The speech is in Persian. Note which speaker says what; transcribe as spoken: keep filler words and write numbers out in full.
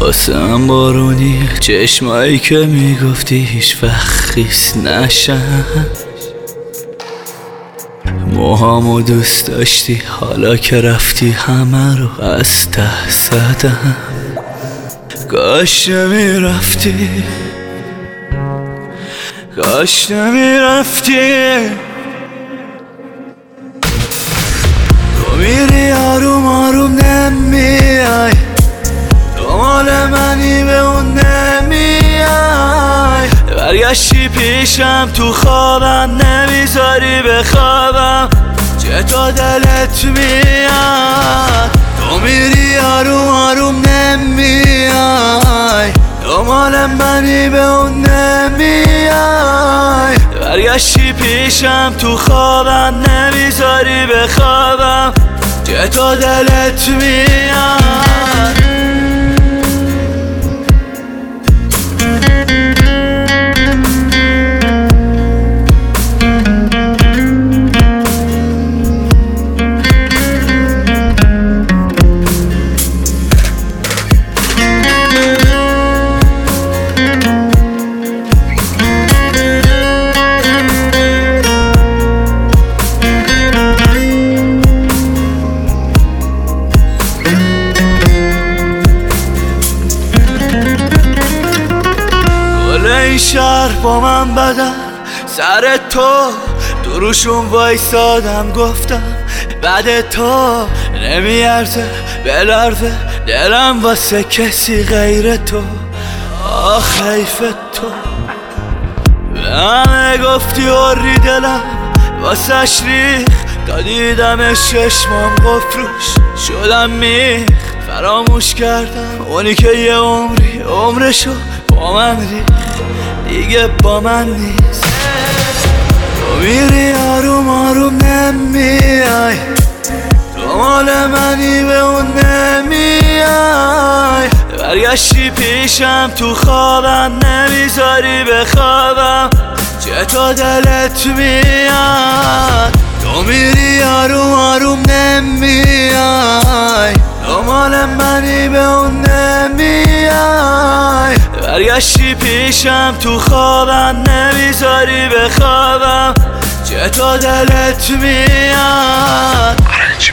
Speaker 1: واسم بارونی چشمایی که میگفتی هیچ وقت خیس نشن. موهامو دوست داشتی حالا که رفتی همه رو از ته زدم. کاش نمیرفتی، کاش نمیرفتی. تو میری آروم آروم نمیای، تو مال منی به اون نمیای. برگشتی پیشم تو خوابم نمیذاری بخوابم، چطور دلت میاد. تو میری آروم آروم نمیای، تو مال منی به اون نمیای. برگشتی پیشم تو خوابم نمیذاری بخوابم، چطور دلت میاد. این شهر با من بدن، سر تو دروشون وایسادم گفتم بعد تو نمیارزه بلرزه دلم واسه کسی غیر تو. آخ حیف تو، به همه گفتی وری دلم واسه ریخ، تا دیدم چشمام قفلوش شدم میخ. فراموش کردم اونی که یه عمری عمرشو با من ریخ، دیگه با من نیست. تو میری آروم آروم نمیای، تو مال منی به اون نمیای. برگشتی پیشم تو خوابم نمیذاری بخوابم، چطور دلت میاد. تو میری آروم آروم نمیای، تو مال منی به اون نمیای. برگشتی پیشم تو خوابم نمیذاری بخوابم، چطور دلت میاد.